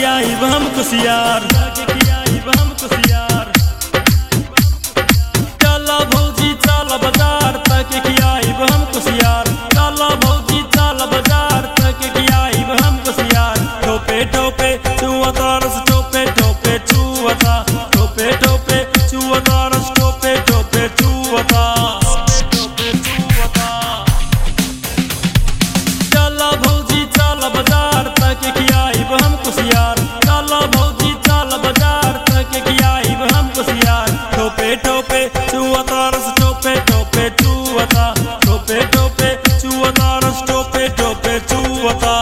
खियाइब हम कुसियार, जाके खियाइब हम कुसियार। चला भौजी चल बाजार तक खियाइब हम कुसियार, चला भौजी चल बाजार तक खियाइब हम कुसियार। ठोपे ठोपे चुअता रस ठोपे ठोपे चुअता, ठोपे ठोपे चुअता रस ठोपे ठोपे चुअता। चला भौजी चल बाजार तक खियाइब हम कुसियार, चला भौजी चल बाजार तक खियाइब हम कुसियार। ठोपे ठोपे चुअता रस ठोपे ठोपे चुअता, ठोपे ठोपे चुअता रस ठोपे ठोपे चुअता।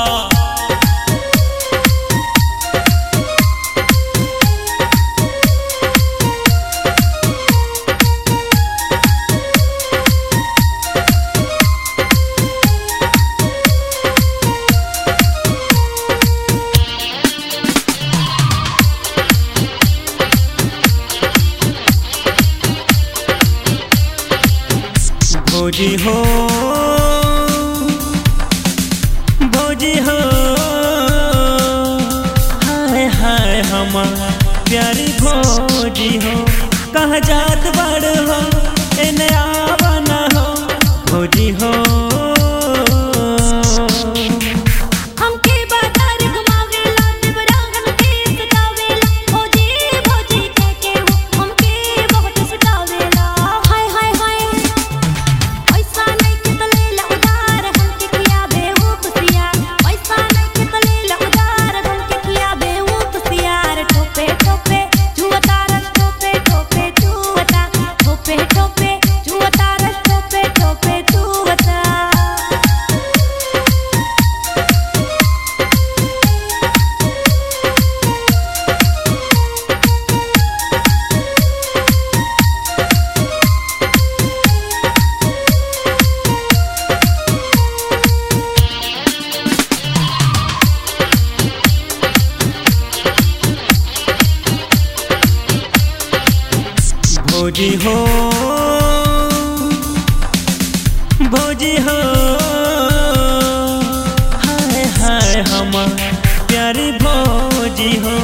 भौजी हो भौजी हो, हाय हाय हमार प्यारी भौजी हो। कहाँ जात बड़ हो एने आवाना हो भौजी हो। भौजी हो भौजी हो, हाय हाय हमार प्यारी भौजी हो।